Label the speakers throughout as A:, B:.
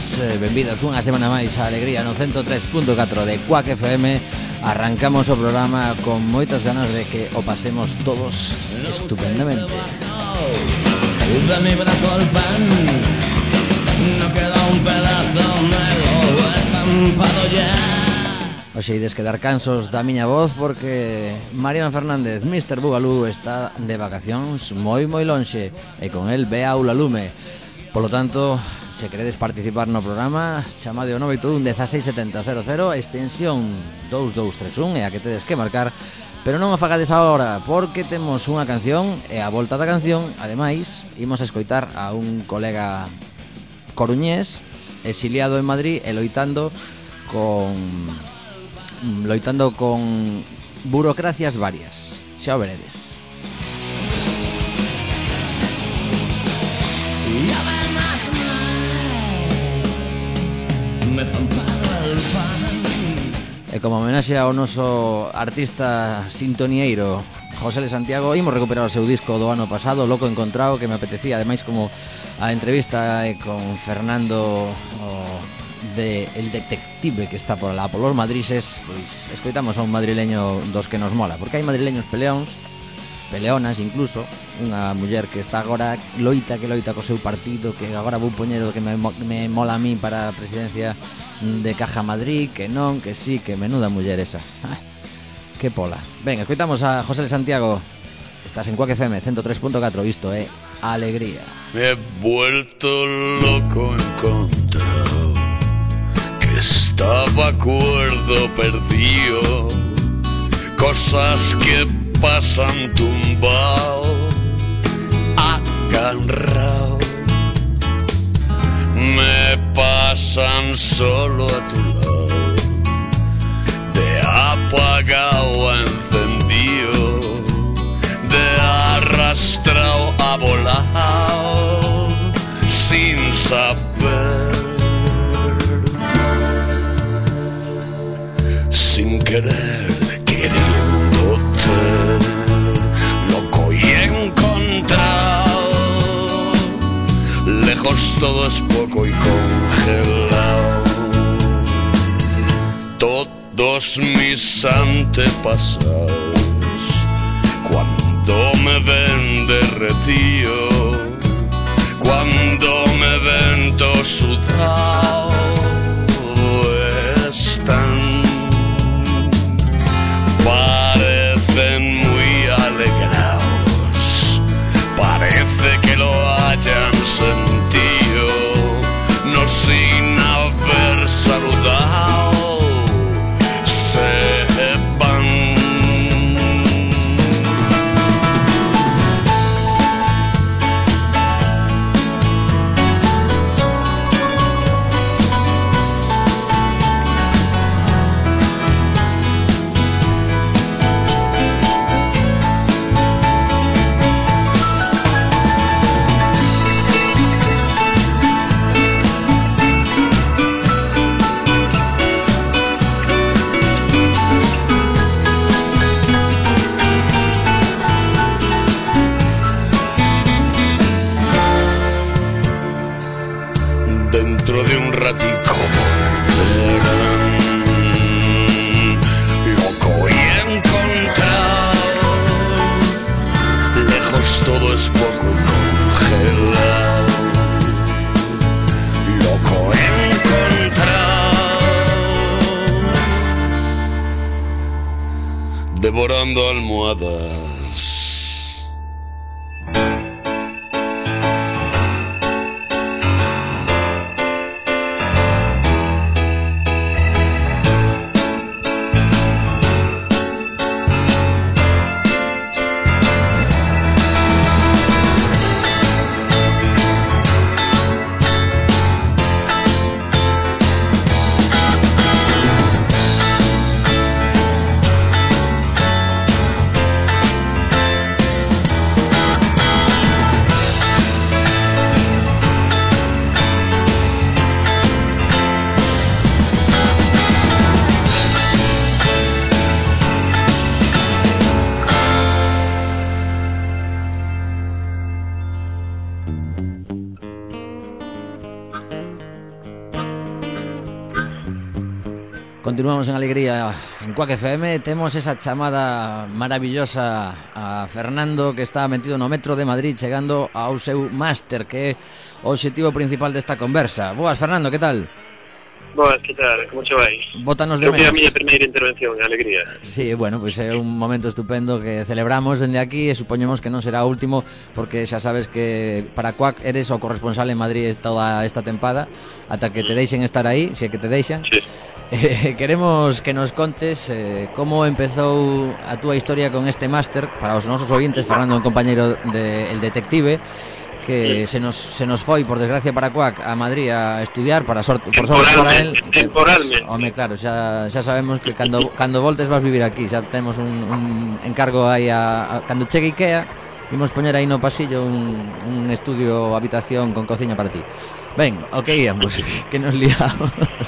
A: benvidas, benvidas unha semana máis a Alegría no 103.4 de Quack FM. Arrancamos o programa con moitas ganas de que o pasemos todos estupendamente.
B: De mi brazo al pan, no queda un pedazo, me lo he estampado ya.
A: Oxe, ides quedar cansos da miña voz porque Mariano Fernández, Mr. Bugalú, está de vacacións moi lonxe e con el ve a Ulalume. Polo tanto, se queredes participar no programa, chamade ao 981 16 70 00, extensión 2231 e a que tedes que marcar, pero non o fagades agora porque temos unha canción e a volta da canción, ademais, imos a escoitar a un colega coruñés exiliado en Madrid e loitando con burocracias varias. Xa o veredes. E como homenaxe ao noso artista sintonieiro José L. Santiago, imos recuperar o seu disco do ano pasado, Loco Encontrado, que me apetecía, ademais como a entrevista con Fernando de El Detective que está por lá polos madrises, pois escoitamos a un madrileño dos que nos mola, porque hai madrileños peleóns, peleonas incluso, unha muller que está agora loita co seu partido, que agora vou poñer o que me mola a mí para a presidencia de Caja Madrid, que non, que sí, que menuda muller esa. Que pola. Ben, escoitamos a José de Santiago. Estás en Quack FM 103.4, isto é Alegría.
C: Me he vuelto loco encontrado, que estaba cuerdo perdido, cosas que pasan tumbado, agarrado, me pasan solo a tu lado, de apagado a encendido, de arrastrado a volado, sin saber, sin querer, queriéndote, loco y encontrado, lejos todo es poco y congelado, todos mis antepasados cuando me ven derretido, cuando me ven todo sudado, están, parecen muy alegrados, parece que lo hayan sentido, no sin haber saludado, sepan. Dentro de un ratico volverán, loco y encontrado, lejos todo es poco y congelado, loco encontrado, devorando almohadas.
A: Continuamos en alegría en Quack FM. Temos esa chamada maravillosa a Fernando, que está metido no metro de Madrid chegando ao seu máster, que é o objetivo principal desta conversa. Boas, Fernando, que tal?
D: Boas, que tal? Como che vais?
A: Bótanos de
D: menos.
A: menos.
D: É a miña primeira intervención, alegría.
A: Sí, bueno, pois é un momento estupendo que celebramos dende aquí e supoñemos que non será o último, porque xa sabes que para Quack eres o corresponsal en Madrid toda esta tempada, ata que te deixen estar aí, se é que te deixan.
D: Sí.
A: Queremos que nos contes como empezou a túa historia con este máster. Para os nosos ointes, Fernando é un compañeiro del Detective que se nos foi, por desgracia para Quack, a Madrid a estudiar, por sorte para él.
D: Temporalmente.
A: Home, claro, xa sabemos que cando voltes vas vivir aquí. Xa temos un encargo aí cando chegue Ikea, imos poñer aí no pasillo un estudio, habitación con cociña para ti. Ben, ok, íamos, que nos liamos.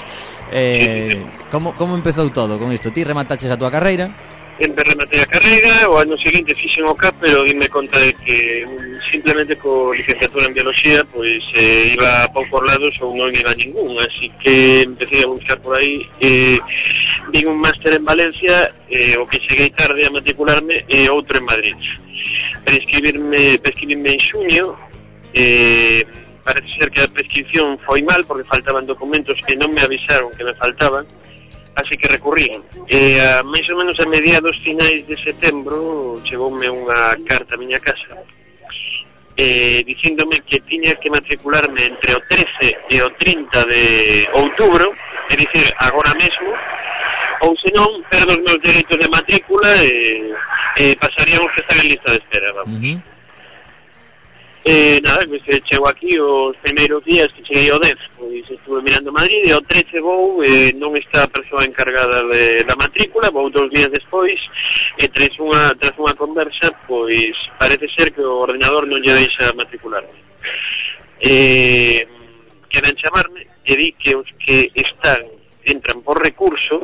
A: Como empezou todo con isto? Ti remataches a túa carreira?
D: Rematei a carreira, o ano seguinte fixen o CAP, pero dime conta de que simplemente co licenciatura en biología pois iba a poucos lados ou non iba a ningún, así que empecé a buscar por aí. Vin un máster en Valencia, o que cheguei tarde a matricularme, e outro en Madrid. Prescribirme en xuño. Parece ser que a prescripción foi mal porque faltaban documentos que non me avisaron que me faltaban, así que recurrín. Mais ou menos a mediados finais de setembro chegoume unha carta a miña casa dicíndome que tiña que matricularme entre o 13 e o 30 de outubro, é dicir, agora mesmo, ou senón perdo os meus dereitos de matrícula e pasaríamos que estar en lista de espera, vamos. Nada, pois chego aquí os primeiros días que cheguei ao 10, pois estuve mirando Madrid, e ao 13 vou, non está a persoa encargada da matrícula, vou 2 días despois, e tras unha conversa, pois parece ser que o ordenador non lle deixa matricularme. Quedan chamarme e di que os que entran por recurso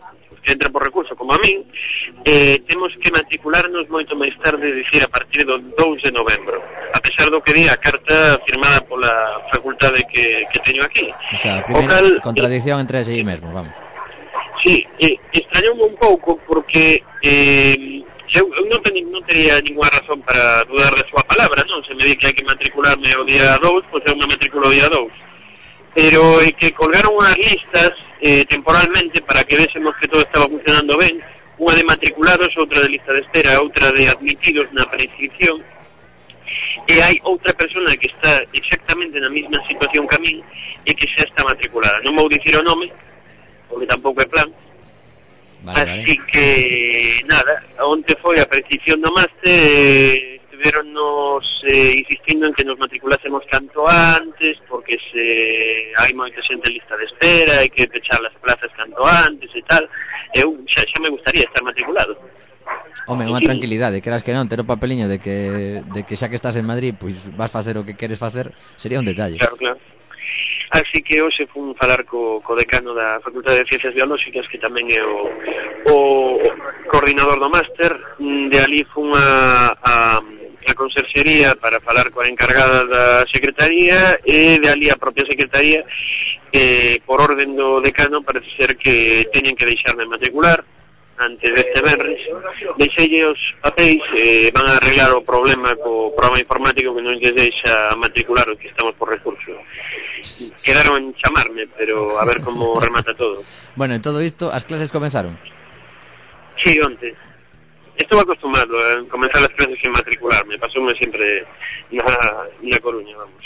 D: como a min, temos que matricularnos moito máis tarde, dicir, a partir do 2 de novembro, a pesar do que di a carta firmada pola facultade que teño aquí.
A: O sea, a primeira contradicción entre ese mesmo, vamos.
D: Sí, extrañoume un pouco porque eu non tería ninguna razón para dudar da súa palabra, non? Se me di que hai que matricularme o día 2, pois eu me matriculo o día 2. Pero que colgaron unhas listas temporalmente para que vésemos que todo estaba funcionando ben, unha de matriculados, outra de lista de espera, outra de admitidos na prescripción, e hai outra persona que está exactamente na mesma situación que a min e que xa está matriculada. Non vou dicir o nome, porque tampouco é plan. Así que, nada, onte foi a prescripción do máster, estiveronnos insistindo en que nos matriculásemos canto antes, porque hai moita xente en lista de espera, hai que pechar as plazas canto antes e tal. Eu xa me gustaría estar matriculado.
A: Home, unha tranquilidade, queras que non, ter o papeliño de que xa que estás en Madrid, pois vas facer o que queres facer, sería un detalle.
D: Claro. Así que hoxe fun falar co decano da Facultade de Ciencias Biolóxicas, que tamén é o coordinador do máster. De ali fun a conserxería para falar coa encargada da secretaría, e de ali a propia secretaría, por orden do decano, parece ser que teñen que deixarme matricular antes deste venres. Deixeille os papéis, van a arreglar o problema co programa informático que non lles deixa matricular os que estamos por recurso. Quedaron en chamarme, pero a ver como remata todo.
A: Bueno, en todo isto, as clases comenzaron?
D: Sí, onte. Estou acostumado a comenzar as clases sin matricularme, pasoume sempre na Coruña, vamos.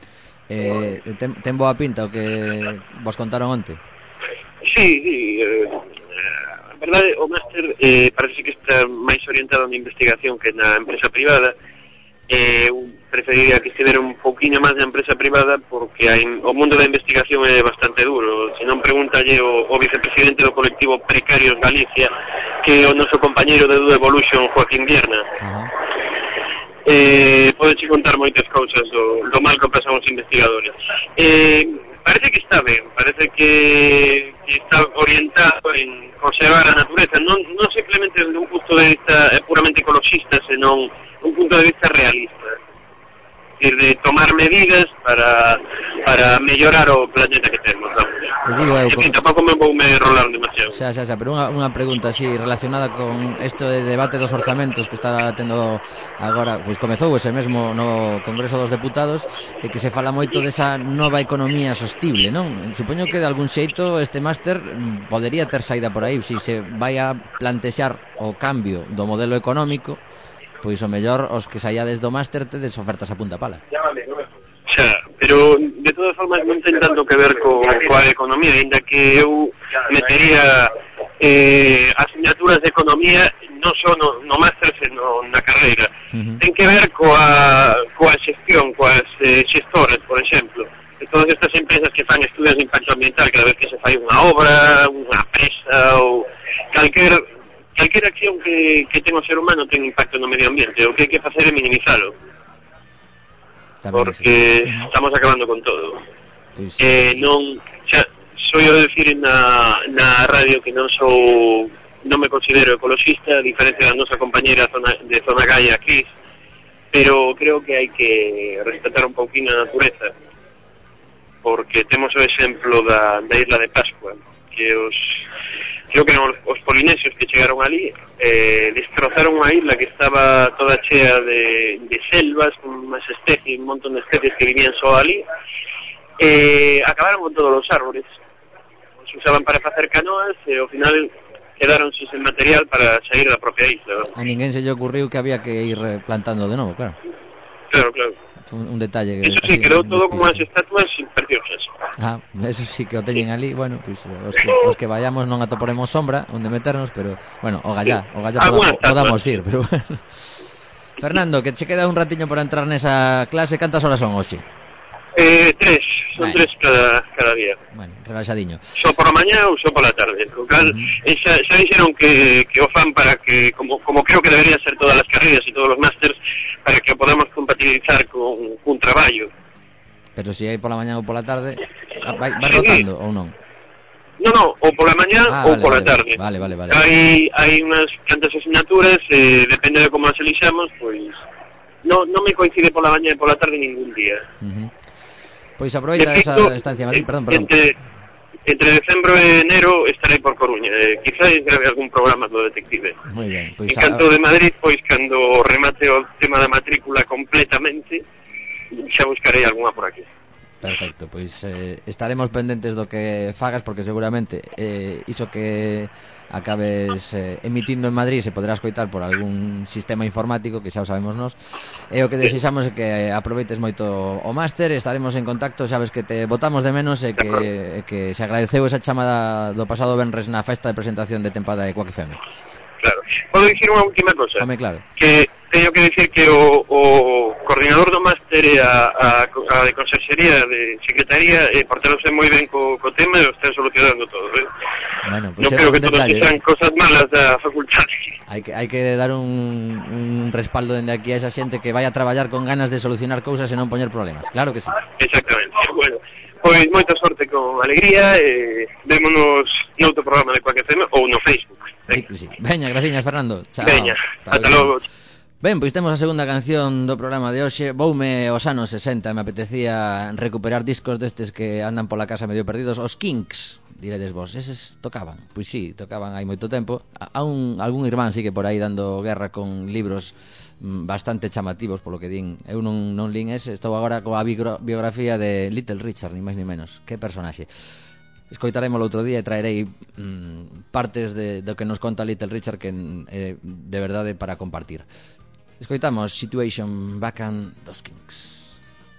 A: Ten boa pinta o que vos contaron onte?
D: Sí, a verdade, o máster parece que está máis orientado na investigación que na empresa privada. Eu preferiría que estivera un pouquiño máis na empresa privada, porque o mundo da investigación é bastante duro. Se non, pregúntalle o vicepresidente do colectivo Precarios Galicia, que é o noso compañeiro de Do Evolution, Joaquín Vierna. Podeche contar moitas cousas do mal que pasan os investigadores. Parece que está ben, parece que está orientado en conservar a natureza, non simplemente desde un punto de vista puramente ecologista, senón un punto de vista realista. decir, de tomar medidas para mellorar o planeta que temos, vamos.
A: Te digo,
D: En fin, tampouco me voume rolar demasiado.
A: Xa, pero unha pregunta así relacionada con isto de debate dos orzamentos que está tendo agora, pois comezou ese mesmo no Congreso dos Deputados, e que se fala moito desa nova economía sostible, non? Supoño que de algún xeito este máster podería ter saída por aí, se vai a plantexar o cambio do modelo económico, pois o mellor os que saíades do máster tedes ofertas a punta pala.
D: Xa, pero de todas formas non ten tanto que ver coa economía, ainda que eu metería asignaturas de economía non só no máster, sino na carreira. Ten que ver coa xestión, coas xestores, por exemplo, de todas estas empresas que fan estudios de impacto ambiental cada vez que se fai unha obra, unha presa ou calquera acción que ten o ser humano ten impacto no medio ambiente. O que hai que facer é minimizalo. Porque estamos acabando con todo.
A: Pois,
D: non, xa, soy o decir na radio que non me considero ecoloxista, a diferencia da nosa compañera de Zona Gaia aquí, pero creo que hai que respetar un pouquinho a natureza, porque temos o exemplo da isla de Pascua, que creo que os polinesios que chegaron ali destrozaron unha isla que estaba toda chea de selvas, con unhas especies, un montón de especies que vivían só ali, acabaron con todos os árboles, se usaban para facer canoas e ao final quedaron sin material para sair da propia isla, ¿no?
A: A ninguén se lle ocurriu que había que ir plantando de novo, claro.
D: Claro.
A: Un detalle que...
D: Eso sí, quedou todo como as estatuas preciosas.
A: Eso sí que o teñen ali. Bueno, pois os que vayamos non atoporemos sombra onde meternos, pero, bueno, o gallá podamos ir, pero bueno. Fernando, que che queda un ratiño para entrar nesa clase. Cantas horas son hoxe?
D: 3, son 3 cada día.
A: Bueno, relaxadiño.
D: Só por a mañá ou só por a tarde. O cal, xa dixeron que o fan para que, como creo que debería ser todas as carreiras e todos os másters, para que o podamos compatibilizar con traballo.
A: Pero se hai pola mañá ou pola tarde, vai rotando ou non?
D: No, ou pola mañá ou pola tarde.
A: Vale.
D: Hai unhas cantas asignaturas, depende de como as elixamos, pois non me coincide pola mañá e pola tarde ningún día.
A: Pois aproveita esa estancia, Madrid, perdón.
D: Entre decembro e enero estarei por Coruña, quizás grave algún programa do detective.
A: Moi ben, pois
D: en canto de Madrid, pois cando remate o tema da matrícula completamente, xa buscarei algunha por aquí.
A: Perfecto, pois estaremos pendentes do que fagas, porque seguramente iso que acabes emitindo en Madrid se poderá escoitar por algún sistema informático, que xa o sabemos nós, e o que desexamos é que aproveites moito o máster. Estaremos en contacto, sabes que te botamos de menos e que se agradeceu esa chamada do pasado venres na festa de presentación de tempada de Quack FM.
D: Claro. Podo dicir unha última cosa?
A: Home, claro.
D: Que teño que dicir que o coordinador do máster e a de conserxería de secretaría portaronse moi ben co tema e o están solucionando todo,
A: Bueno, pues
D: non creo que todos sean cosas malas da facultade.
A: Hai que dar un respaldo dende aquí a esa xente que vai a traballar con ganas de solucionar cousas e non poñer problemas. Claro que sí.
D: Exactamente. Bueno, pois moita sorte con alegría e vémonos noutro programa de Quack FM ou no Facebook.
A: Sí. Veña, graciñas, Fernando. Chao.
D: Veña, ata logo.
A: Ben, pois temos a segunda canción do programa de hoxe. Voume aos anos 60, me apetecía recuperar discos destes que andan pola casa medio perdidos. Os Kinks, diredes vos, eses tocaban? Pois sí, tocaban hai moito tempo. Algún irmán sigue por aí dando guerra con libros bastante chamativos, polo que din. Eu non lín ese, estou agora coa biografía de Little Richard, ni máis ni menos. Que personaxe. Escoitaremos o outro día e traerei partes do que nos conta Little Richard que de verdade para compartir. Escoitamos Situation Bacán dos Kinks.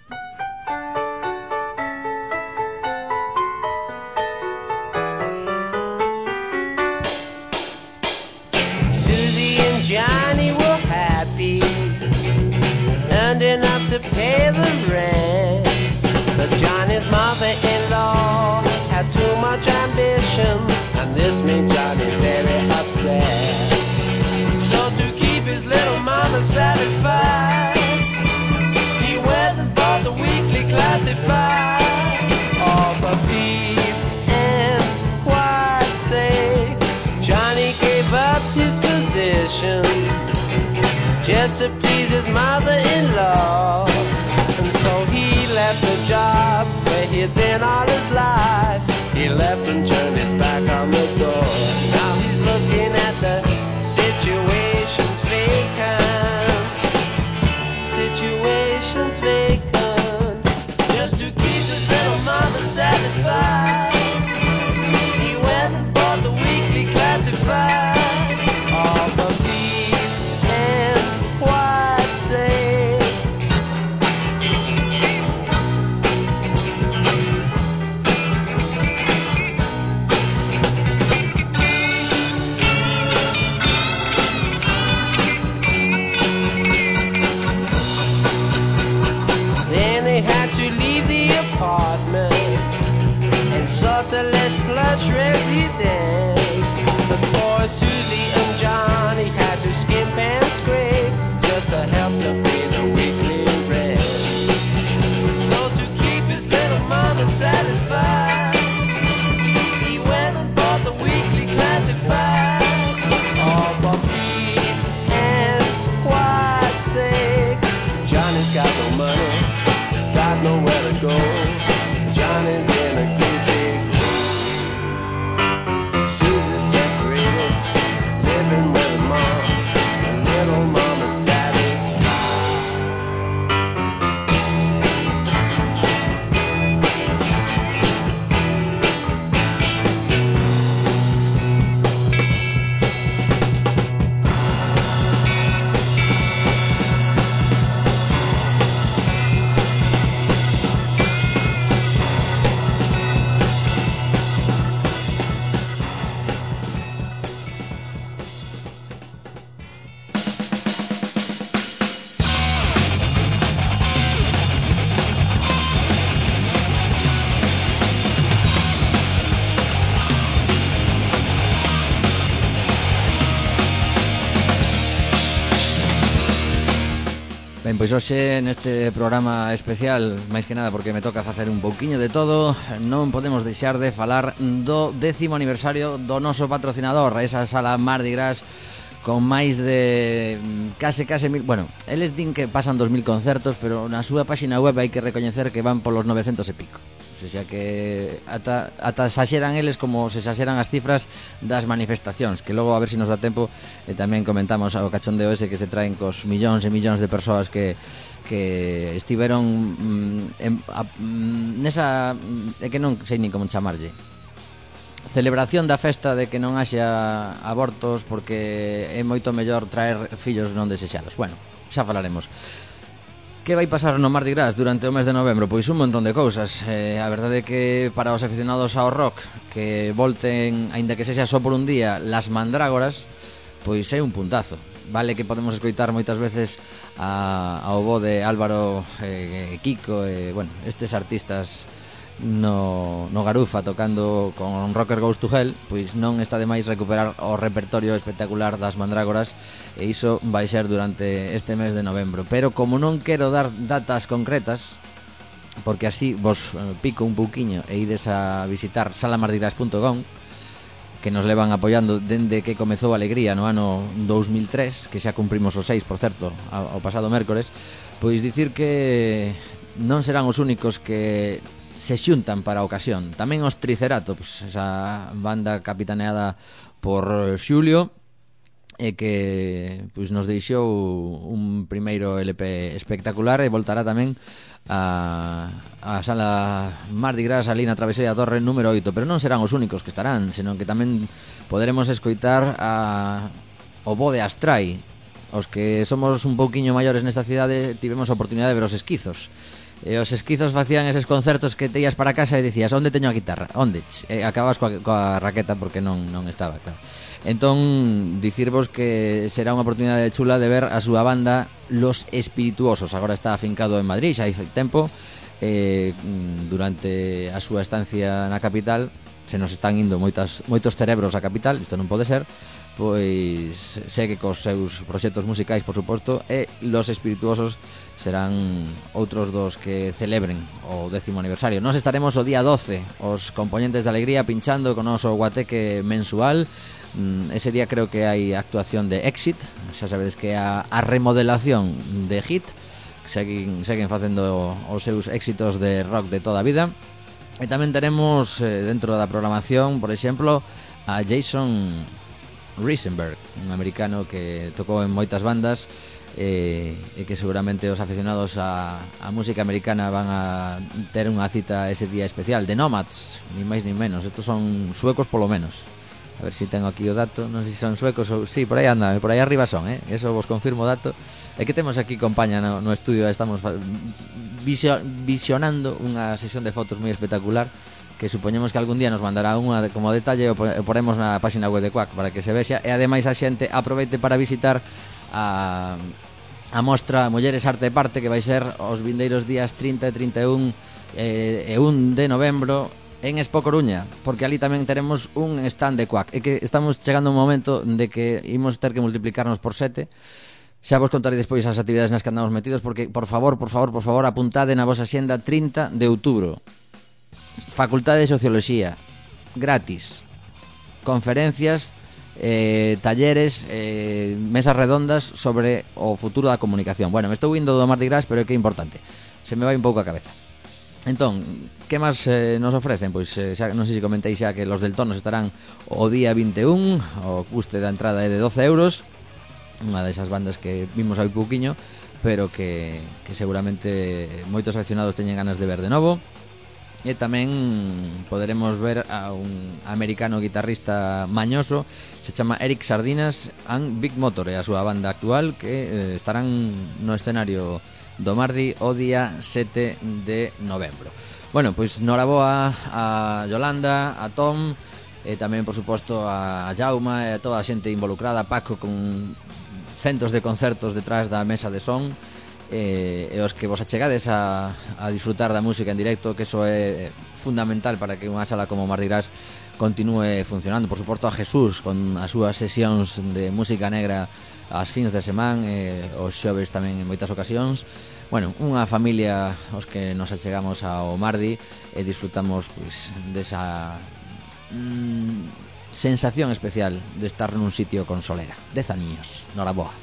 E: Susie and Johnny were happy, earned enough to pay the rent, but Johnny's mother-in-law had too much ambition, and this made Johnny very upset. So to keep his little mama satisfied, he went and bought the weekly classified. All for peace and quiet's sake, Johnny gave up his position just to please his mother-in-law. So he left the job where he'd been all his life. He left and turned his back on the door. Now he's looking at the situation's vacant. Situation's vacant. Just to keep his little mama satisfied, he went and bought the weekly classified. All for peace and quiet's sake. Then they had to leave the apartment and sort of less plush residence. But poor Susie and Johnny had to skimp and scrape just to help to pay the weekly rent. So to keep his little mama satisfied, he went and bought the weekly classified. All for peace and quiet's sake. Johnny's got no money, got nowhere to go. Johnny's in a great big hole. Susie's separated, living with her mom, and little mama satisfied.
A: Ben, pois hoxe neste programa especial, máis que nada porque me toca facer un pouquiño de todo, non podemos deixar de falar do 10º aniversario do noso patrocinador, esa sala Mardi Gras con máis de case mil, bueno, eles din que pasan 2000 concertos, pero na súa páxina web hai que recoñecer que van polos 900 e pico. O sea que ata exaxeran eles como se exaxeran as cifras das manifestacións, que logo a ver se nos dá tempo e tamén comentamos o cachondeo ese que se traen cos millóns e millóns de persoas que estiveron nesa, é que non sei nin como chamarlle, celebración da festa de que non haxa abortos, porque é moito mellor traer fillos non desexados. Bueno, xa falaremos. Que vai pasar no Mardi Gras durante o mes de novembro? Pois un montón de cousas. A verdade é que para os aficionados ao rock que volten, aínda que sexa só por un día, Las Mandrágoras, pois é un puntazo. Vale que podemos escoitar moitas veces ao bo de Álvaro, Kiko, bueno, estes artistas no Garufa tocando con Rocker Goes to Hell, pois non está de máis recuperar o repertorio espectacular das Mandrágoras, e iso vai ser durante este mes de novembro. Pero como non quero dar datas concretas, porque así vos pico un pouquiño e ides a visitar salamardigras.com, que nos levan apoiando dende que comezou a alegría no ano 2003, que xa cumprimos os 6, por certo, ao pasado mércores. Pois dicir que non serán os únicos que se xuntan para a ocasión. Tamén os Triceratops, esa banda capitaneada por Xulio, e que pois nos deixou un primeiro LP espectacular, e voltará tamén a sala Mardi Gras ali na Travesía da Torre número 8. Pero non serán os únicos que estarán, senón que tamén poderemos escoitar o bo de Astrai. Os que somos un pouquiño maiores nesta cidade tivemos a oportunidade de ver os Esquizos. E os Esquizos facían eses concertos que te ías para casa e dicías: onde teño a guitarra? Onde? E acabas coa raqueta porque non estaba, claro. Entón, dicirvos que será unha oportunidade chula de ver a súa banda Los Espirituosos. Agora está afincado en Madrid, xa hai tempo. Durante a súa estancia na capital se nos están indo moitos cerebros á capital, isto non pode ser. Pois segue cos seus proxectos musicais, por suposto, e Los Espirituosos serán outros dos que celebren o 10º aniversario. Nos estaremos o día 12, os componentes de Alegría, pinchando con o noso guateque mensual. Ese día creo que hai actuación de Exit, xa sabedes que é a remodelación de Hit, seguen facendo os seus éxitos de rock de toda a vida. E tamén teremos dentro da programación, por exemplo, a Jason Risenberg, un americano que tocou en moitas bandas e que seguramente os aficionados a música americana van a ter unha cita ese día especial. The Nomads, ni máis ni menos. Estos son suecos polo menos. A ver se tengo aquí o dato. Non sei se son suecos ou... Sí, por aí anda, por aí arriba son, eso vos confirmo o dato. É que temos aquí compaña no estudio, estamos visionando unha sesión de fotos moi espectacular que supoñemos que algún día nos mandará unha como detalle e poremos na página web de Quack para que se vexa, e ademais a xente aproveite para visitar a mostra Mulleres Arte e Parte, que vai ser os vindeiros días 30 e 31 e 1 de novembro en Expo Coruña, porque ali tamén teremos un stand de Quack. É que estamos chegando a un momento de que imos ter que multiplicarnos por 7. Xa vos contarei despois as actividades nas que andamos metidos, porque, por favor, apuntade na vosa xenda 30 de outubro. Facultade de Socioloxía, gratis. Conferencias, talleres, mesas redondas sobre o futuro da comunicación. Bueno, me estou indo do Mardi Gras, pero é que é importante. Se me vai un pouco a cabeza. Entón, que máis nos ofrecen? Pois xa, non sei se comentei xa que los del Tonos estarán o día 21, o custe da entrada é de 12 euros. Unha desas bandas que vimos hai pouquiño, pero que seguramente moitos aficionados teñen ganas de ver de novo. E tamén poderemos ver a un americano guitarrista mañoso, se chama Eric Sardinas and Big Motor, é a súa banda actual, que estarán no escenario do Mardi o día 7 de novembro. Bueno, pois noraboa a Yolanda, a Tom, e tamén, por suposto, a Jauma e a toda a xente involucrada, Paco, con centos de concertos detrás da mesa de son, e os que vos achegades a disfrutar da música en directo, que eso é fundamental para que unha sala como Mardi Gras continúe funcionando. Por suposto, a Jesús con as súas sesións de música negra ás fins de semana, os xoves tamén en moitas ocasións. Bueno, unha familia os que nos achegamos ao Mardi e disfrutamos pois desa sensación especial de estar nun sitio con solera. 10 aniños, noraboa.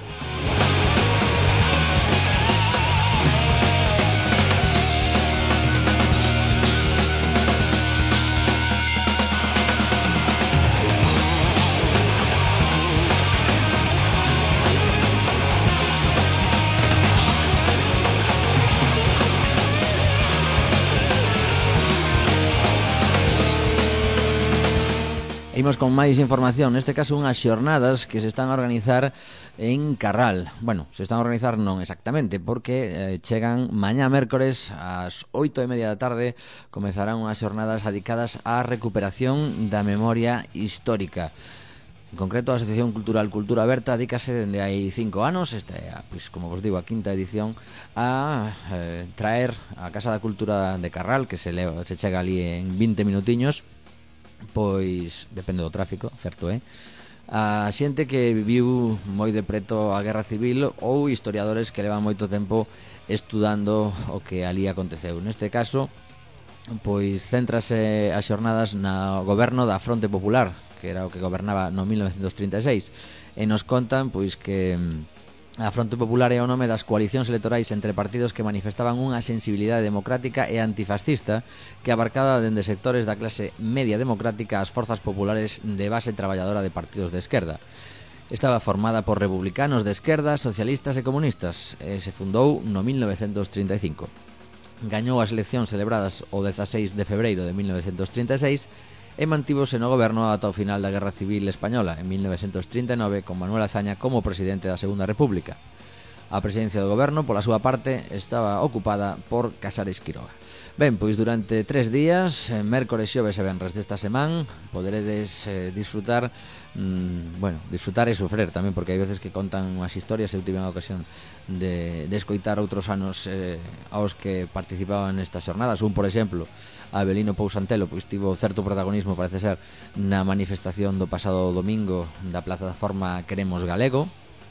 A: Imos con máis información, neste caso unhas xornadas que se están a organizar en Carral. Bueno, se están a organizar non exactamente, porque chegan mañá mércores ás 8:30 da tarde, comezarán unhas xornadas dedicadas á recuperación da memoria histórica. En concreto, a Asociación Cultural Cultura Aberta dedícase dende hai 5 anos, esta é, pois, como vos digo, a quinta edición, a traer a Casa da Cultura de Carral, que se chega ali en 20 minutiños. Pois depende do tráfico, certo, a xente que viviu moi de preto a Guerra Civil ou historiadores que levan moito tempo estudando o que ali aconteceu. Neste caso, pois céntrase as xornadas no goberno da Fronte Popular, que era o que gobernaba no 1936, e nos contan pois que a Fronte Popular é o nome das coalicións electorais entre partidos que manifestaban unha sensibilidade democrática e antifascista que abarcaba dende sectores da clase media democrática ás forzas populares de base traballadora de partidos de esquerda. Estaba formada por republicanos de esquerda, socialistas e comunistas, e se fundou no 1935. Gañou as eleccións celebradas o 16 de febreiro de 1936 e mantívose no goberno ata o final da Guerra Civil Española en 1939 con Manuel Azaña como presidente da Segunda República. A presidencia do goberno, pola súa parte, estaba ocupada por Casares Quiroga. Ben, pois durante 3 días, mércores, xoves e venres desta semana, poderedes disfrutar, disfrutar e sofrer tamén, porque hai veces que contan unhas historias. Eu tive a ocasión de escoitar outros anos aos que participaban nestas xornadas. Un, por exemplo, Abelino Pousantelo, pois tivo certo protagonismo, parece ser, na manifestación do pasado domingo da plataforma Queremos Galego.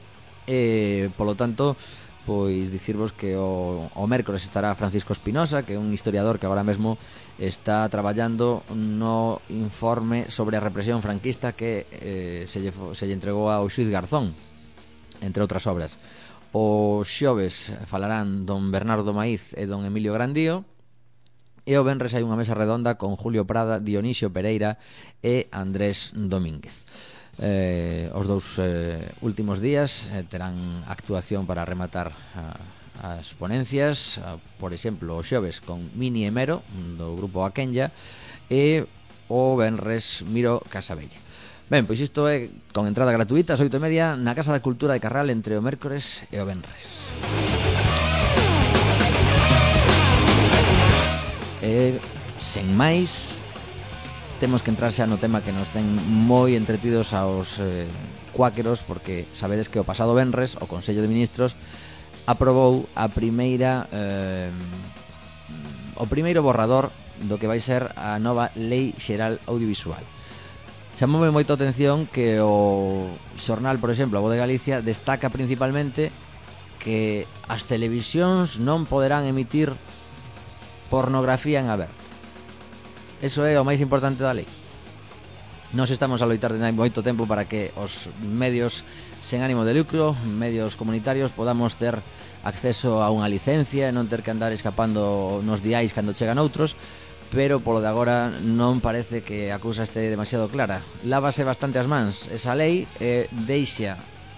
A: E, polo tanto, pois dicirvos que o mércores estará Francisco Espinosa, que é un historiador que agora mesmo está traballando no informe sobre a represión franquista que se lle entregou ao xuiz Garzón, entre outras obras. O xoves falarán don Bernardo Maíz e don Emilio Grandío. E o venres hai unha mesa redonda con Julio Prada, Dionisio Pereira e Andrés Domínguez. Os dous últimos días terán actuación para rematar as ponencias, por exemplo, o xoves con Mini e Mero do grupo Aquenya e o venres Miro Casabella. Ben, pois isto é con entrada gratuita ás 8:30 na Casa da Cultura de Carral entre o mércores e o venres. E sen máis, temos que entrar xa no tema que nos ten moi entretidos aos cuáqueros, porque sabedes que o pasado venres o Consello de Ministros aprobou a primeira o primeiro borrador do que vai ser a nova Lei Xeral Audiovisual. Chamoume moito a atención que o xornal, por exemplo, a Voz de Galicia, destaca principalmente que as televisións non poderán emitir pornografía en aberto. Eso é o máis importante da lei. Nós estamos a loitar de moito tempo para que os medios sen ánimo de lucro, medios comunitarios, podamos ter acceso a unha licencia e non ter que andar escapando nos diais cando chegan outros, pero polo de agora non parece que a cousa este demasiado clara. Lávase bastante as mans esa lei e deixa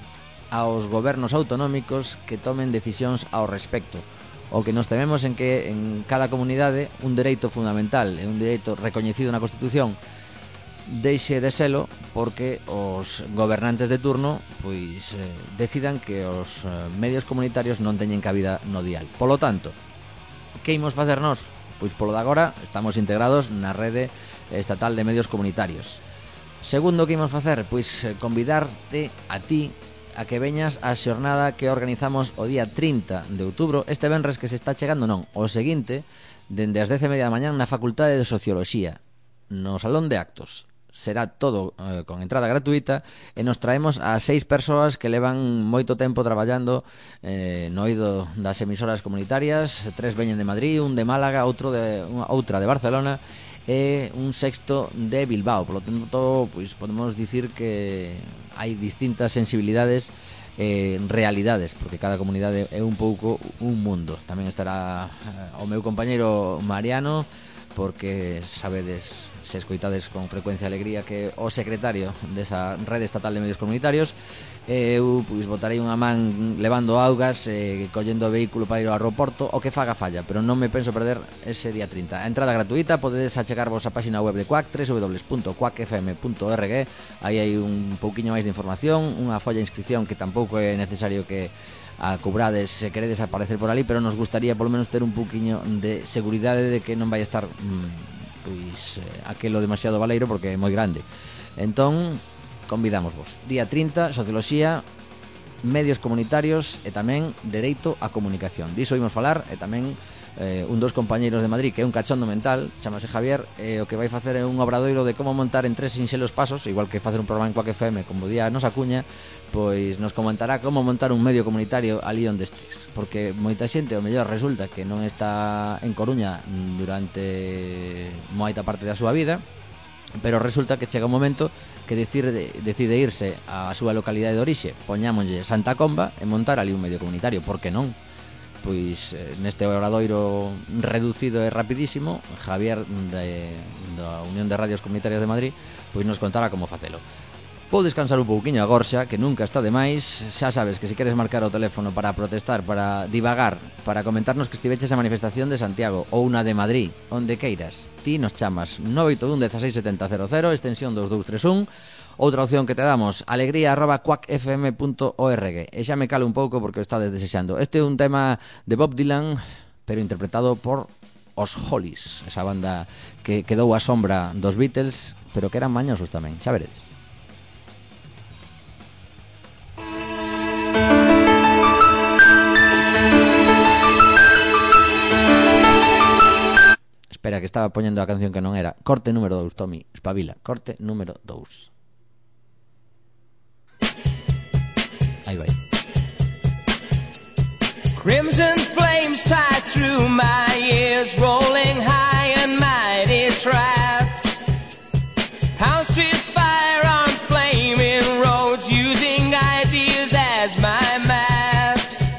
A: aos gobernos autonómicos que tomen decisións ao respecto. O que nos tememos en que en cada comunidade un dereito fundamental e un dereito recoñecido na Constitución deixe de selo porque os gobernantes de turno pois decidan que os medios comunitarios non teñen cabida no dial. Polo tanto, que imos facer nós? Pois polo de agora estamos integrados na rede estatal de medios comunitarios. Segundo, que imos facer? Pois convidarte a ti a que veñas á xornada que organizamos o día 30 de outubro, este venres que se está chegando, non, o seguinte, dende as 10:30 da mañán na Facultade de Socioloxía, no Salón de Actos. Será todo con entrada gratuita e nos traemos a 6 persoas que levan moito tempo traballando no oído das emisoras comunitarias. 3 veñen de Madrid, un de Málaga, outra de Barcelona e un sexto de Bilbao. Por lo tanto, pois podemos dicir que hai distintas sensibilidades e realidades, porque cada comunidade é un pouco un mundo. Tamén estará o meu compañeiro Mariano, porque sabedes, se escoitades con frecuencia alegría, que o secretario desa rede estatal de medios comunitarios. Eu pois botarei unha man levando augas, collendo o vehículo para ir ao aeroporto, o que faga falla, pero non me penso perder ese día 30. A entrada gratuita, podedes achegarvos a página web de Quack, www.quackfm.org. Aí hai un pouquiño máis de información, unha folla de inscripción que tampouco é necesario que a cobrades se queredes aparecer por ali, pero nos gustaría polo menos ter un pouquiño de seguridade de que non vai estar pois aquelo demasiado baleiro, porque é moi grande. Entón, convidamos vos. Día 30, Socioloxía, medios comunitarios e tamén dereito á comunicación. Diso imos falar e tamén un dos compañeiros de Madrid, que é un cachondo mental, chamase Javier, o que vai facer é un obradoiro de como montar en 3 sinxelos pasos, igual que facer un programa en Quack FM como día nos Acuña, pois nos comentará como montar un medio comunitario ali onde estés, porque moita xente, o mellor resulta que non está en Coruña durante moita parte da súa vida, pero resulta que chega un momento que decide irse á súa localidade de orixe, poñámonlle Santa Comba, e montar ali un medio comunitario. Por que non? Pois neste obradoiro reducido e rapidísimo, Javier da Unión de Radios Comunitarias de Madrid pois nos contará como facelo. Vou descansar un pouquiño a gorxa, que nunca está de máis. Xa sabes que se queres marcar o teléfono para protestar, para divagar, para comentarnos que estiveches a manifestación de Santiago ou unha de Madrid, onde queiras, ti nos chamas 981 16 70 00, extensión 2231. Outra opción que te damos, alegría@quackfm.org. E xa me calo un pouco porque o estades desexando. Este é un tema de Bob Dylan, pero interpretado por os Hollies, esa banda que quedou á sombra dos Beatles, pero que eran mañosos tamén, xa veredes. Espera, que estaba poñendo a canción que non era. Corte número 2, Tommy, espabila. Corte número 2. Ahí va.
F: Crimson flames tie through my ears, rolling high and mighty traps. House streets fire on flaming roads, using ideas as my maps.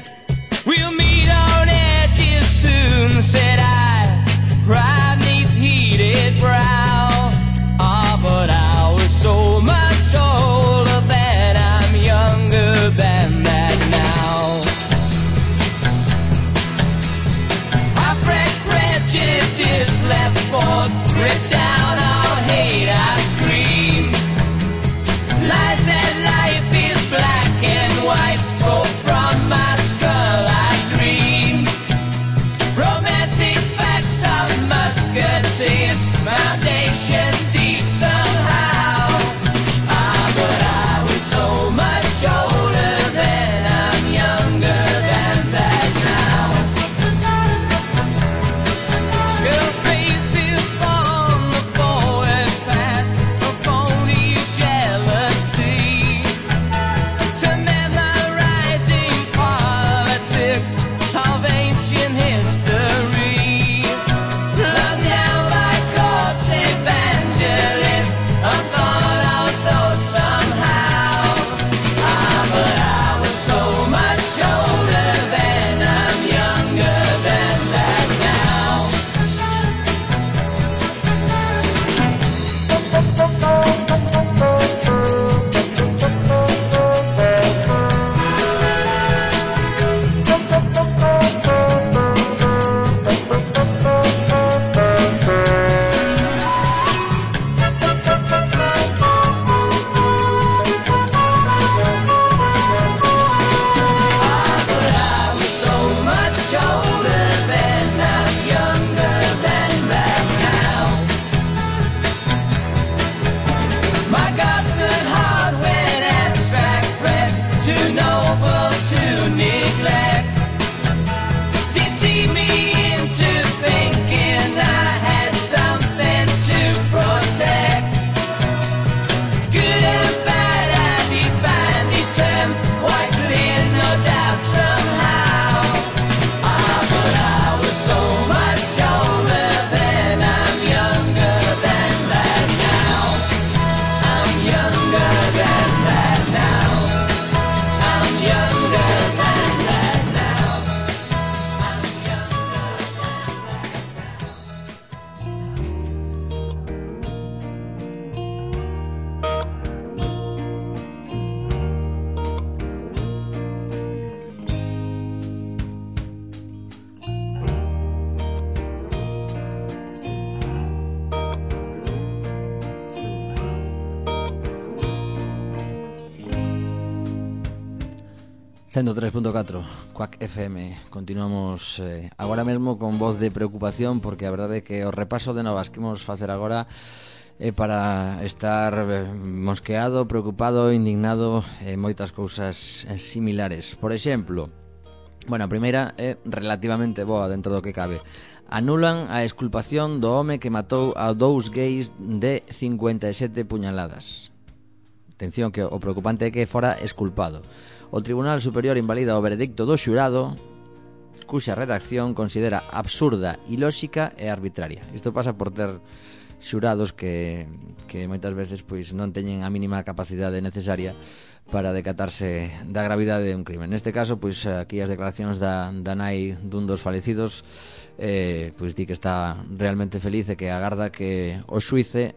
A: 103.4 Quack FM. Continuamos agora mesmo con voz de preocupación, porque a verdade é que o repaso de novas que imos facer agora é para estar mosqueado, preocupado, indignado e moitas cousas similares. Por exemplo, bueno, a primeira é relativamente boa dentro do que cabe. Anulan a exculpación do home que matou a 2 gays de 57 puñaladas. Atención, que o preocupante é que fora exculpado. O Tribunal Superior invalida o veredicto do xurado, cuxa redacción considera absurda, ilóxica e arbitraria. Isto pasa por ter xurados que moitas veces pois non teñen a mínima capacidade necesaria para decatarse da gravidade de un crime. Neste caso, pois aquí as declaracións da nai dun dos falecidos pois di que está realmente feliz e que agarda que o xuizo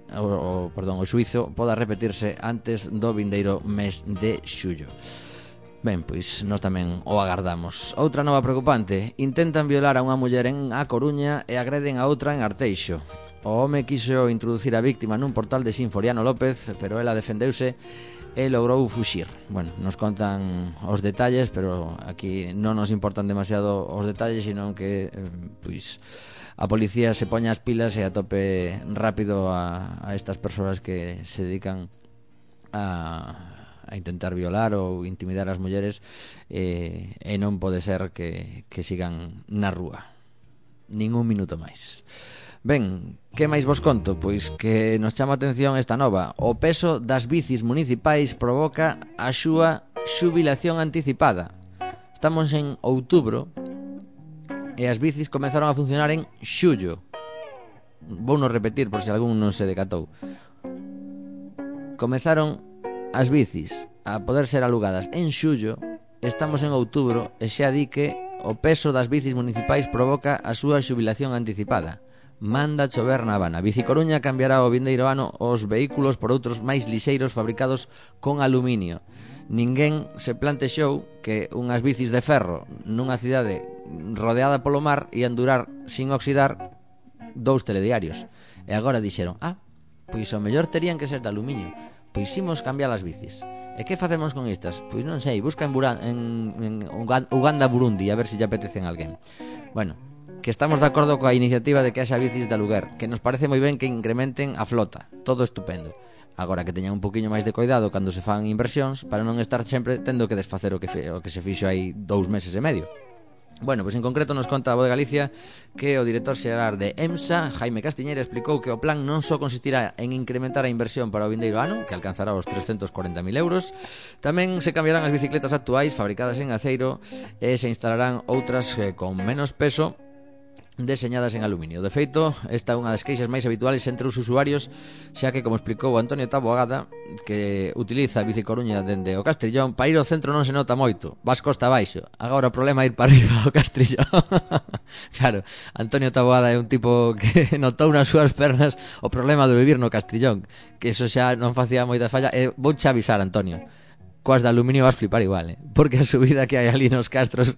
A: poda repetirse antes do vindeiro mes de xullo. Ben, pois nós tamén o agardamos. Outra nova preocupante: intentan violar a unha muller en A Coruña e agreden a outra en Arteixo. O home quiso introducir a víctima nun portal de Sinforiano López, pero ela defendeuse e logrou fuxir. Bueno, nos contan os detalles, pero aquí non nos importan demasiado os detalles, sino que pois a policía se poña as pilas e atope rápido a estas persoas que se dedican a intentar violar ou intimidar as mulleres, e non pode ser que sigan na rúa nin un minuto máis. Ben, que máis vos conto? Pois que nos chama a atención esta nova. O peso das bicis municipais provoca a súa xubilación anticipada. Estamos en outubro e as bicis comezaron a funcionar en xullo. Vouno repetir por se algún non se decatou. Comezaron as bicis a poder ser alugadas en xullo, estamos en outubro e xa di que o peso das bicis municipais provoca a súa xubilación anticipada. Manda chover na Habana. Bici Coruña cambiará o vindeiro ano os vehículos por outros máis lixeiros fabricados con aluminio. Ninguén se plantexou que unhas bicis de ferro nunha cidade rodeada polo mar ian durar sin oxidar 2 telediarios. E agora dixeron, pois o mellor terían que ser de aluminio. Pois imos cambiar as bicis. E que facemos con estas? Pois non sei, busca en Uganda, Burundi, a ver se lle apetecen a alguén. Bueno, que estamos de acordo coa iniciativa de que haxa bicis de aluguer, que nos parece moi ben que incrementen a flota, todo estupendo. Agora que teñan un poquinho máis de cuidado cando se fan inversións, para non estar sempre tendo que desfacer o que se fixo hai 2 meses e medio. Bueno, pois en concreto nos conta a Voz de Galicia que o director xeral de EMSA, Jaime Castiñeira, explicou que o plan non só consistirá en incrementar a inversión para o vindeiro ano, que alcanzará os 340.000 euros, tamén se cambiarán as bicicletas actuais fabricadas en aceiro e se instalarán outras con menos peso, deseñadas en aluminio. De feito, esta é unha das queixas máis habituales entre os usuarios, xa que, como explicou Antonio Taboada, que utiliza a Bici Coruña dende o Castrillón, para ir ao centro non se nota moito, vas costa abaixo. Agora o problema é ir para arriba ao Castrillón. Claro, Antonio Taboada é un tipo que notou nas súas pernas o problema de vivir no Castrillón, que eso xa non facía moita falla. E vouche avisar, Antonio, coas de aluminio vas flipar igual, porque a subida que hai ali nos Castros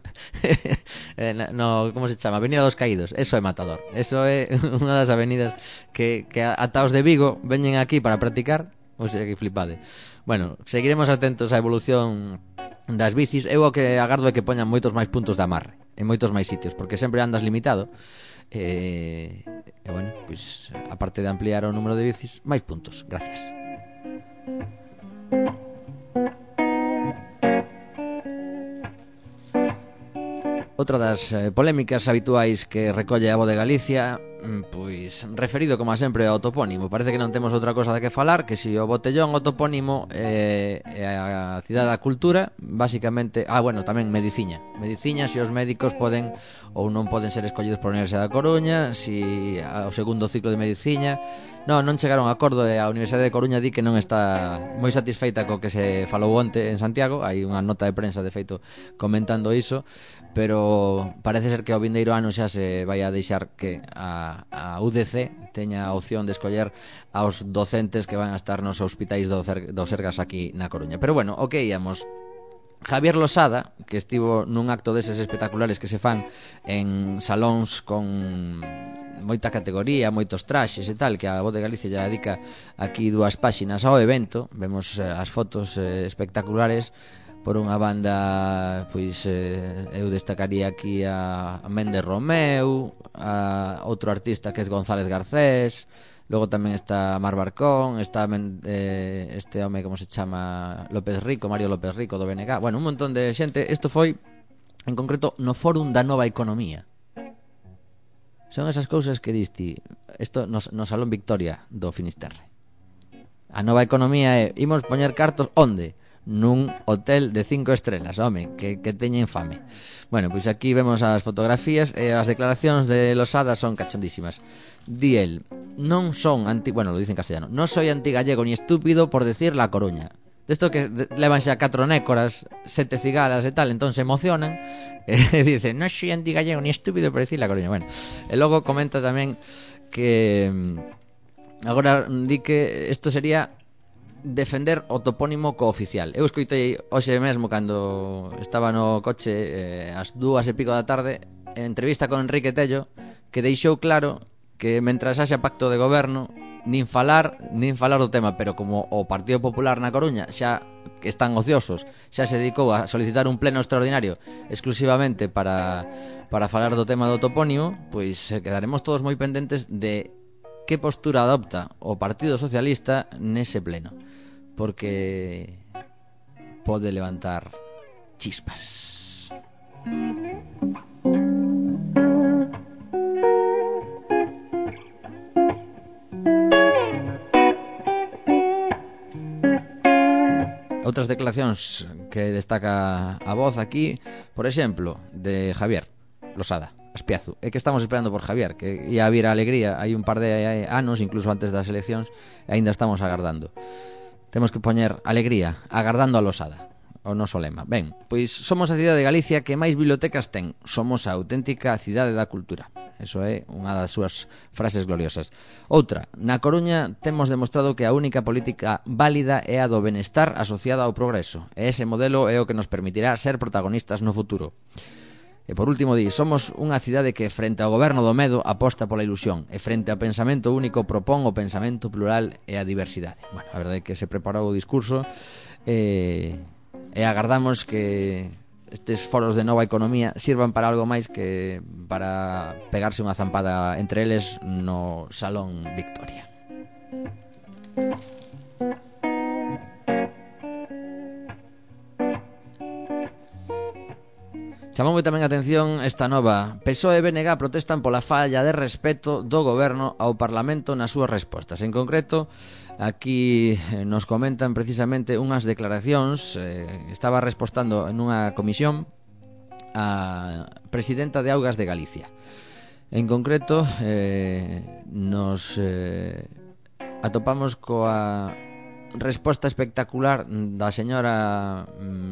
A: no, como se chama? Avenida dos Caídos, eso é matador. Eso é unha das avenidas que ata os de Vigo veñen aquí para practicar, ou sea que flipade. Bueno, seguiremos atentos á evolución das bicis. Eu o que agardo é que poñan moitos máis puntos de amarre en moitos máis sitios, porque sempre andas limitado. E bueno, pois aparte de ampliar o número de bicis, máis puntos. Gracias. Outra das polémicas habituais que recolle a Voz de Galicia, pois referido como sempre ao topónimo. Parece que non temos outra cosa de que falar, que si o Botellón, o topónimo e a Cidade da Cultura, basicamente, bueno, tamén Mediciña, si os médicos poden ou non poden ser escollidos por a Universidade da Coruña, si o segundo ciclo de Mediciña. Non chegaron a acordo e a Universidade de Coruña di que non está moi satisfeita co que se falou onte en Santiago. Hai unha nota de prensa, de feito, comentando iso, pero parece ser que o vindeiro ano xa se vai a deixar que a UDC teña a opción de escoller aos docentes que van a estar nos hospitais do Sergas aquí na Coruña. Pero bueno, o que íamos... Javier Losada, que estivo nun acto deses espectaculares que se fan en salóns con moita categoría, moitos traxes e tal, que a Voz de Galicia ya dedica aquí 2 páxinas ao evento. Vemos as fotos espectaculares. Por unha banda, pois eu destacaría aquí a Méndez Romeu, a outro artista que é González Garcés. Logo tamén está Mar Barcón, está este home, como se chama, Mario López Rico do BNG. Bueno, un montón de xente. Isto foi, en concreto, no Fórum da Nova Economía. Son esas cousas que diste. Isto no Salón Victoria do Finisterre. A Nova Economía é, imos poñer cartos onde? Nun hotel de 5 estrelas, home, que teña infame. Bueno, pois aquí vemos as fotografías e as declaracións de Losada son cachondísimas. Di el, non son bueno, lo dice en castellano, non soy antigallego ni estúpido por decir La Coruña. Desto que levan xa 4 nécoras, 7 cigalas e tal, entón se emocionan e dicen, non soy antigallego ni estúpido por decir La Coruña. Bueno, e logo comenta tamén que agora di que isto sería defender o topónimo cooficial. Eu escoitei hoxe mesmo cando estaba no coche ás 2:00 da tarde, entrevista con Enrique Tello, que deixou claro que mentras haxa pacto de goberno nin falar do tema, pero como o Partido Popular na Coruña xa que están ociosos, xa se dedicou a solicitar un pleno extraordinario exclusivamente para falar do tema do topónimo, pois quedaremos todos moi pendentes de que postura adopta o Partido Socialista nese pleno, porque pode levantar chispas. Outras declaracións que destaca a voz aquí, por exemplo, de Javier Losada Aspiazu. É que estamos esperando por Javier, que ia vir a Alegría hai un par de anos, incluso antes das eleccións, e aínda estamos agardando. Temos que poñer Alegría, agardando a Losada, o noso lema. Ben, pois somos a cidade de Galicia que máis bibliotecas ten. Somos a auténtica cidade da cultura. Eso é unha das súas frases gloriosas. Outra, na Coruña temos demostrado que a única política válida é a do benestar asociada ao progreso. E ese modelo é o que nos permitirá ser protagonistas no futuro. E por último di, somos unha cidade que frente ao goberno do medo aposta pola ilusión e frente ao pensamento único propón o pensamento plural e a diversidade. Bueno, a verdade é que se preparou o discurso e agardamos que estes foros de Nova Economía sirvan para algo máis que para pegarse unha zampada entre eles no Salón Victoria. Chamoume tamén a atención esta nova. PSOE e BNG protestan pola falla de respeto do goberno ao Parlamento nas súas respostas. En concreto, aquí nos comentan precisamente unhas declaracións. Estaba respostando en unha comisión a presidenta de Augas de Galicia. En concreto, nos atopamos coa resposta espectacular da señora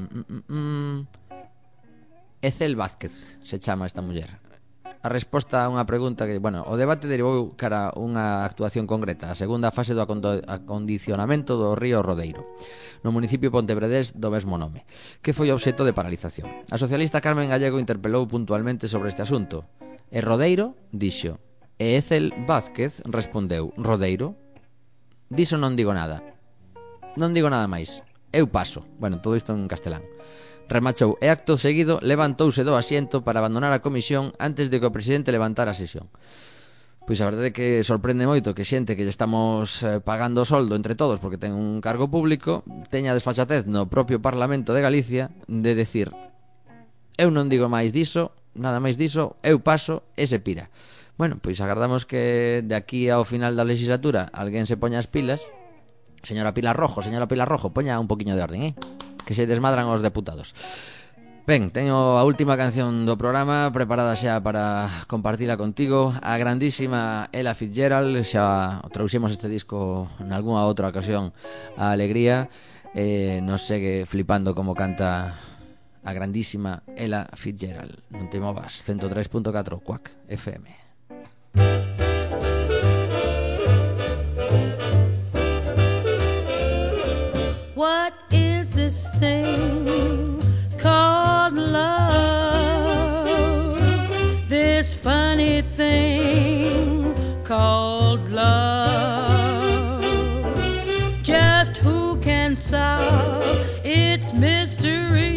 A: Ethel Vázquez, se chama esta muller. A resposta a unha pregunta que, bueno, o debate derivou cara unha actuación concreta, a segunda fase do acondicionamento do río Rodeiro, no municipio pontevredés do mesmo nome, que foi obxecto de paralización. A socialista Carmen Gallego interpelou puntualmente sobre este asunto. E Rodeiro, dixo. E Ethel Vázquez respondeu, Rodeiro? Diso non digo nada. Non digo nada máis. Eu paso. Bueno, todo isto en castelán. Remachou e acto seguido levantouse do asiento para abandonar a comisión antes de que o presidente levantara a sesión. Pois a verdade é que sorprende moito que xente que lle estamos pagando o soldo entre todos porque ten un cargo público teña desfachatez no propio Parlamento de Galicia de decir eu non digo máis diso, nada máis diso, eu paso e se pira. Bueno, pois agardamos que de aquí ao final da legislatura alguén se poña as pilas. Señora Pilar Rojo, poña un poquinho de orden, que se desmadran os deputados. Ben, teño a última canción do programa preparada xa para compartila contigo. A grandísima Ella Fitzgerald. Xa trouxemos este disco en algunha outra ocasión a Alegría. Nos segue flipando como canta a grandísima Ella Fitzgerald. Non te movas. 103.4 Quack FM.
G: What is this thing called love? This funny thing called love. Just who can solve its mystery?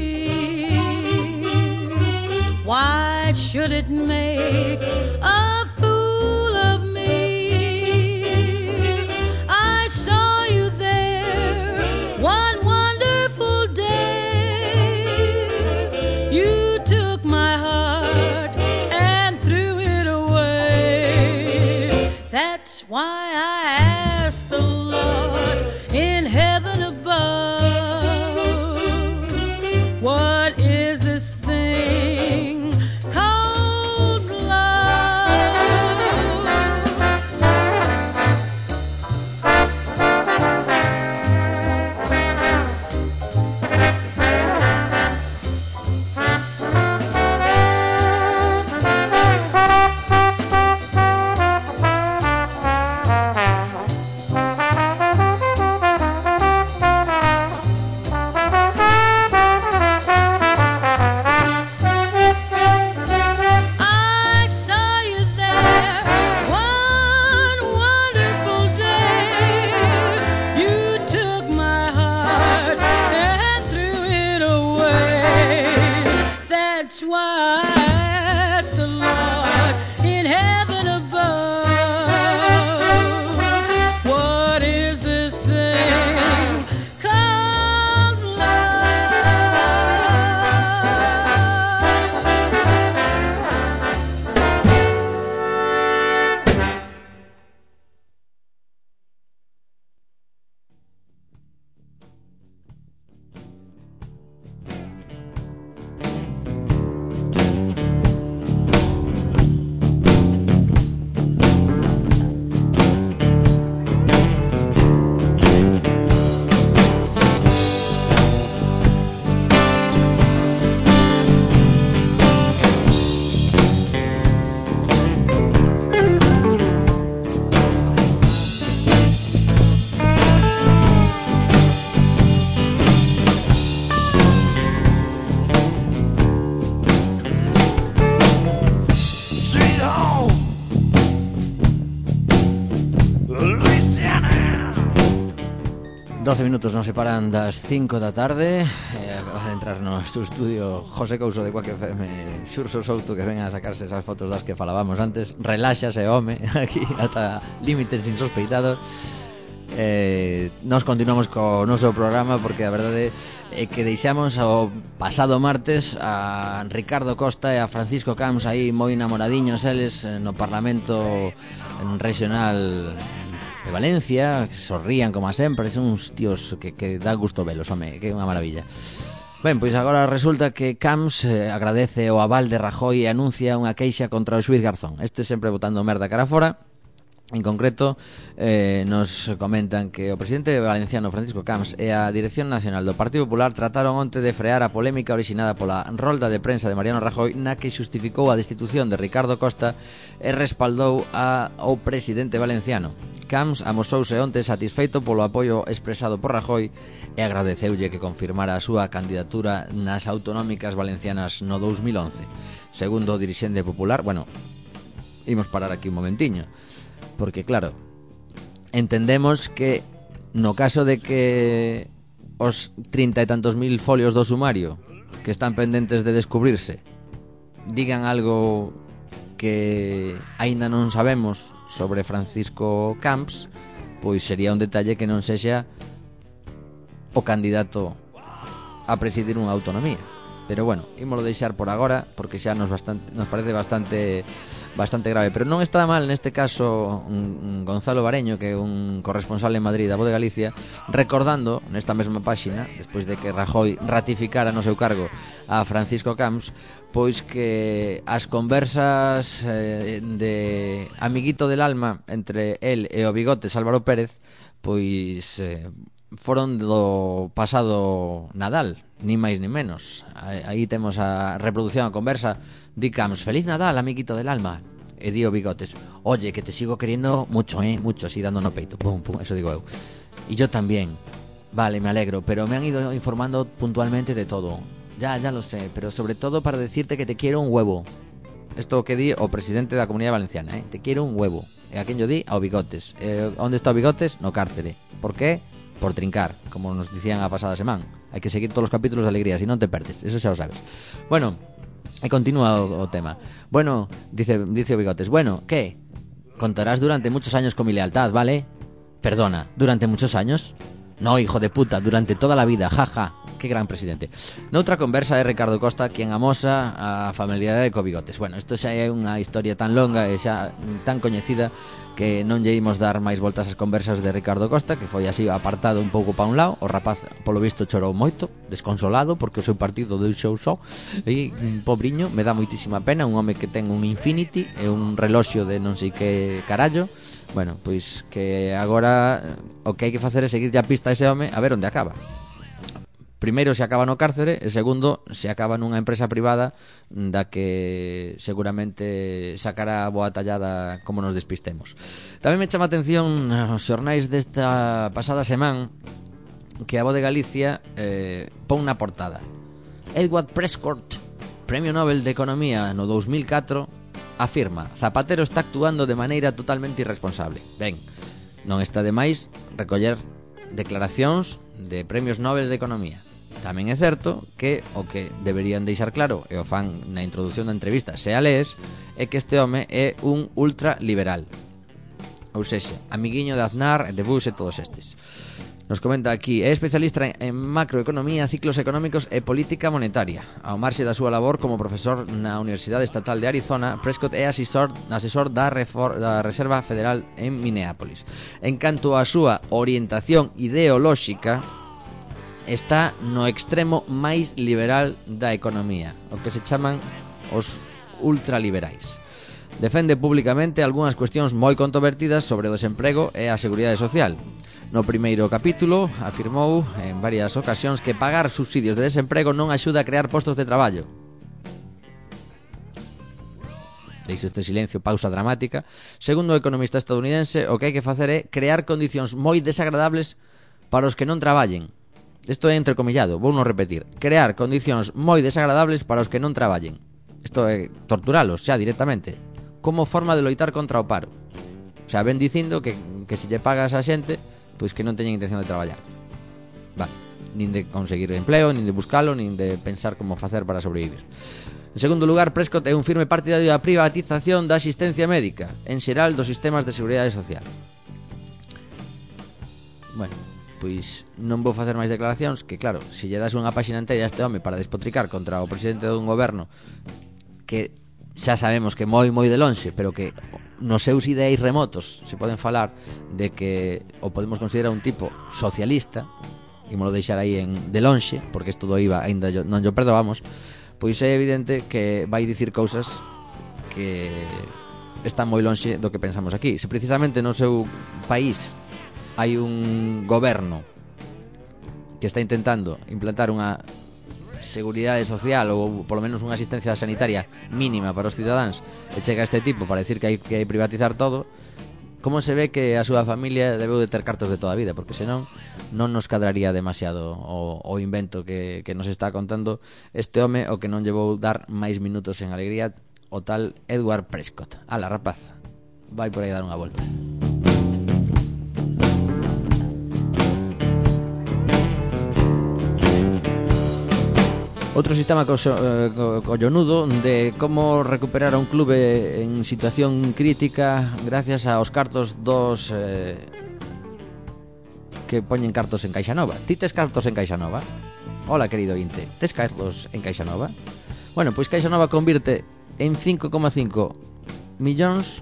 G: why should it make a fool of me? I saw you there one wonderful day. You took my heart and threw it away. That's why I asked the Lord in heaven above, what is this thing called love? I saw you there one wonderful day. You took my heart and threw it away. That's why I asked the Lord in heaven above, what is this thing called love?
A: 12 minutos nos separan das 5 da tarde. Acaba de entrar no noso estudio José Couso de Quack FM, Xurso Souto, que ven a sacarse esas fotos das que falábamos antes. Reláxase, home, aquí ata límites insospeitados. Nos continuamos co noso programa, porque a verdade é que deixamos ao pasado martes a Ricardo Costa e a Francisco Camps aí moi namoradiños eles no Parlamento Regional de Valencia, que sorrían como a sempre, son uns tíos que dá gusto velos, home, que é unha maravilla. Ben, pois agora resulta que Camps agradece o aval de Rajoy e anuncia unha queixa contra o xuiz Garzón. Este sempre botando merda cara fora. En concreto, nos comentan que o presidente valenciano Francisco Camps e a Dirección Nacional do Partido Popular trataron onte de frear a polémica orixinada pola rolda de prensa de Mariano Rajoy, na que xustificou a destitución de Ricardo Costa e respaldou ao presidente valenciano. Camps amosouse onte satisfeito polo apoio expresado por Rajoy e agradeceulle que confirmara a súa candidatura nas autonómicas valencianas no 2011. Segundo o dirixente popular, bueno, imos parar aquí un momentiño, porque claro, entendemos que no caso de que os 30 e tantos mil folios do sumario que están pendentes de descubrirse digan algo que aínda non sabemos sobre Francisco Camps, pois sería un detalle que non sexa o candidato a presidir unha autonomía. Pero bueno, ímolo deixar por agora, porque xa nos parece bastante grave. Pero non está mal neste caso Gonzalo Bareño, que é un corresponsal en Madrid da Voz de Galicia, recordando nesta mesma páxina, despois de que Rajoy ratificara no seu cargo a Francisco Camps, pois que as conversas de amiguito del alma entre el e o bigotes Álvaro Pérez pois foron do pasado Nadal, ni máis ni menos. Aí temos a reproducción, a conversa. Di Camps: feliz Nadal, amiguito del alma. E di o bigotes: oye, que te sigo queriendo mucho, mucho, así dando no peito. Pum, pum, eso digo eu. Y yo también. Vale, me alegro, pero me han ido informando puntualmente de todo. Ya lo sé, pero sobre todo para decirte que te quiero un huevo. Esto que di o presidente da Comunidade Valenciana, te quiero un huevo. E a quen yo di? Ao bigotes. Onde está o bigotes? No cárcere. Por qué? Por trincar, como nos dicían a pasada semana. Hai que seguir todos os capítulos de alegría, si non te perdes, eso xa o sabes. Bueno, E continúa o tema. Bueno, dice o Bigotes, bueno, ¿qué? Contarás durante muchos años con mi lealtad, ¿vale? Perdona, ¿durante muchos años? No, hijo de puta, durante toda la vida, jaja. Que gran presidente. Noutra conversa é Ricardo Costa quen amosa a familiaridade co Bigotes. Bueno, isto xa é unha historia tan longa e xa tan coñecida que non lle imos dar máis voltas ás conversas de Ricardo Costa, que foi así apartado un pouco pa un lado. O rapaz, polo visto, chorou moito, desconsolado, porque o seu partido deixou só. E, pobriño, me dá moitísima pena. Un home que ten un Infinity e un reloxo de non sei que carallo. Bueno, pois que agora o que hai que facer é seguir a pista a ese home a ver onde acaba. Primeiro se acaba no cárcere e segundo se acaba nunha empresa privada da que seguramente sacará boa tallada como nos despistemos. Tamén me chama a atención os xornais desta pasada semana que a Voz de Galicia pon na portada: Edward Prescott, Premio Nobel de Economía no 2004, afirma: Zapatero está actuando de maneira totalmente irresponsable. Ben, non está de máis recoller declaracións de premios Nobel de Economía. Tamén é certo que o que deberían deixar claro, e o fan na introducción da entrevista, se a lees, é que este home é un ultraliberal. Ou sexa, amiguiño de Aznar, de Bush e todos estes. Nos comenta aquí: é especialista en macroeconomía, ciclos económicos e política monetaria. Ao marxe da súa labor como profesor na Universidade Estatal de Arizona, Prescott é asesor da Reserva Federal en Minneapolis. En canto á súa orientación ideolóxica, está no extremo máis liberal da economía, o que se chaman os ultraliberais. Defende públicamente algunhas cuestións moi controvertidas sobre o desemprego e a seguridade social. No primeiro capítulo afirmou en varias ocasións que pagar subsidios de desemprego non axuda a crear postos de traballo. Deixo este silencio, pausa dramática. Segundo o economista estadounidense, o que hai que facer é crear condicións moi desagradables para os que non traballen. Isto é entrecomillado, vou non repetir: crear condicións moi desagradables para os que non traballen. Isto é torturalos xa directamente, como forma de loitar contra o paro. O sea, ven dicindo que se lle pagas a xente, pois que non teñen intención de traballar. Vale, nin de conseguir empleo, nin de buscalo, nin de pensar como facer para sobrevivir. En segundo lugar, Prescott é un firme partidario da privatización da asistencia médica, en xeral dos sistemas de seguridade social. Bueno, pois non vou facer máis declaracións, que claro, se lle das unha páxina inteira a este home para despotricar contra o presidente dun goberno que xa sabemos que moi de lonxe, pero que nos seus ideais remotos se poden falar de que o podemos considerar un tipo socialista, e mo lo deixar aí de lonxe, porque isto do IVA ainda non yo perdoamos, pois é evidente que vai dicir cousas que están moi lonxe do que pensamos aquí. Se precisamente no seu país hai un goberno que está intentando implantar unha seguridade social ou polo menos unha asistencia sanitaria mínima para os cidadáns, e chega este tipo para decir que hai que privatizar todo, como se ve que a súa familia debeu de ter cartos de toda a vida, porque senón non nos cadraría demasiado o invento que nos está contando este home, o que non lle vou dar máis minutos en alegría, o tal Edward Prescott. Ala, rapaz, vai por aí dar unha volta. Outro sistema collonudo de como recuperar a un clube en situación crítica gracias aos cartos dos que poñen cartos en Caixa Nova. Ti tes cartos en Caixa Nova? Hola, querido Inte, tes cartos en Caixa Nova? Bueno, pois Caixa Nova convirte en 5,5 millóns,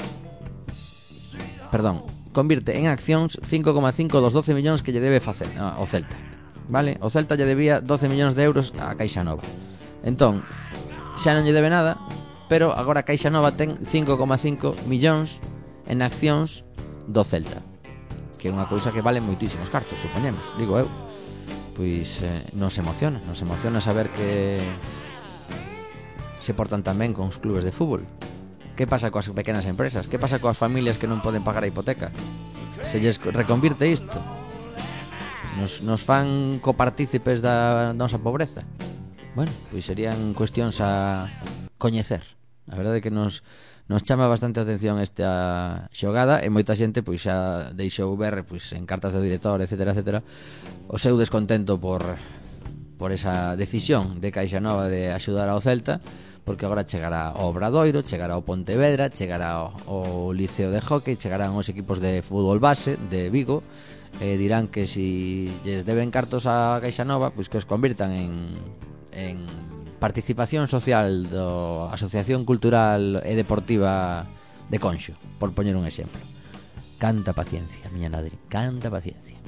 A: convirte en accións 5,5 dos 12 millóns que lle debe facer o Celta. Vale, o Celta lle debía 12 millóns de euros a Caixa Nova. Entón, xa non lle debe nada, pero agora Caixa Nova ten 5,5 millóns en accións do Celta, que é unha cousa que vale moitísimos cartos, supoñemos, digo eu. Pois nos emociona saber que se portan tan ben con os clubes de fútbol. Que pasa coas pequenas empresas? Que pasa coas familias que non poden pagar a hipoteca? Se lles reconvirte isto? Nos fan copartícipes da nosa pobreza? Bueno, pois serían cuestións a coñecer. A verdade é que nos chama bastante a atención esta xogada, e moita xente pois xa deixou ver pois en cartas do director, etcétera, o seu descontento por por esa decisión de Caixa Nova de axudar ao Celta, porque agora chegará o Obradoiro, chegará o Pontevedra, chegará o Liceo de Hockey, chegarán os equipos de fútbol base de Vigo, dirán que si lles deben cartos a Caixa Nova, pois que os convirtan en participación social da Asociación Cultural e Deportiva de Conxo, por poñer un exemplo. Canta paciencia, miña Nadri, canta paciencia.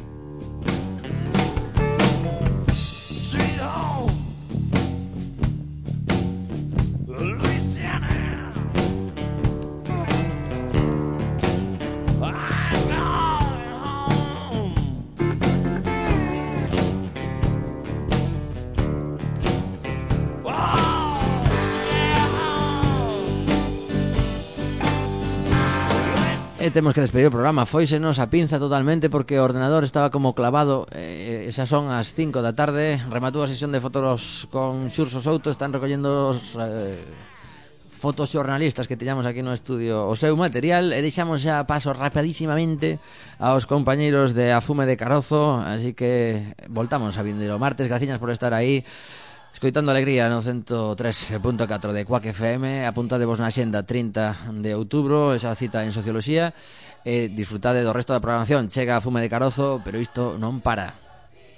C: Sweet home, Louisiana. I'm going home.
A: E temos que despedir o programa. Fóisenos a pinza totalmente porque o ordenador estaba como clavado. Esas son as 5 da tarde. Rematou a sesión de fotos con Xurso Souto. Están recollendo os fotos xornalistas que teñamos aquí no estudio o seu material. E deixamos xa paso rapidísimamente aos compañeiros de A Fume de Carozo. Así que voltamos a vindeiro martes. Graciñas por estar aí escoitando Alegría no 103.4 de Quack FM. Apuntadevos na xenda 30 de outubro, esa cita en Socioloxía, e disfrutade do resto da programación. Chega a Fume de Carozo, pero isto non para.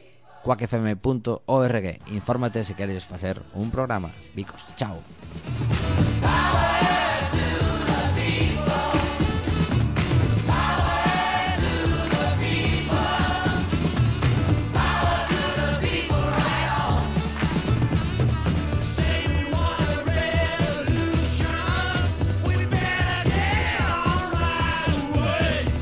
A: quackfm.org. Infórmate se queres facer un programa. Bicos, chao.